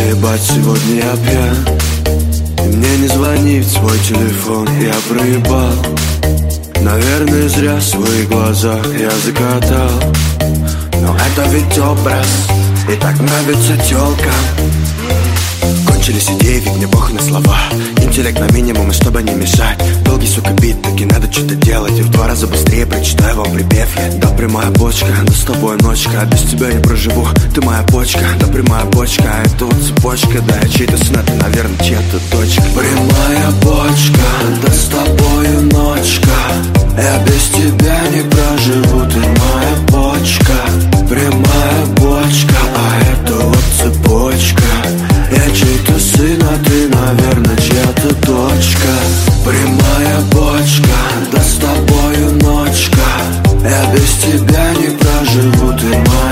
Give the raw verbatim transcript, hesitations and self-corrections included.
ебать, сегодня я пьян. И мне не звонит свой телефон, я проебал. Наверное, зря в своих глазах я закатал. Но это ведь образ, и так нравится тёлкам. Кончились идеи, ведь мне похуй на слова. Интеллект на минимум, и чтобы не мешать. Долгий, сука, бит, таки надо что-то делать. И в два раза быстрее прочитаю вам припев я. Да, прямая бочка, да с тобой ночка. Без тебя не проживу, ты моя почка. Да, прямая бочка, это вот цепочка. Да, я чей-то сын, а ты, наверное, чья-то дочка. Прямая бочка, да с тобою ночка. Я без тебя не проживу, ты моя почка. Прямая бочка, а это вот цепочка. Я чей-то сын, а ты, наверное, чья-то дочка. Прямая бочка, да с тобою ночка. Я без тебя не проживу, ты моя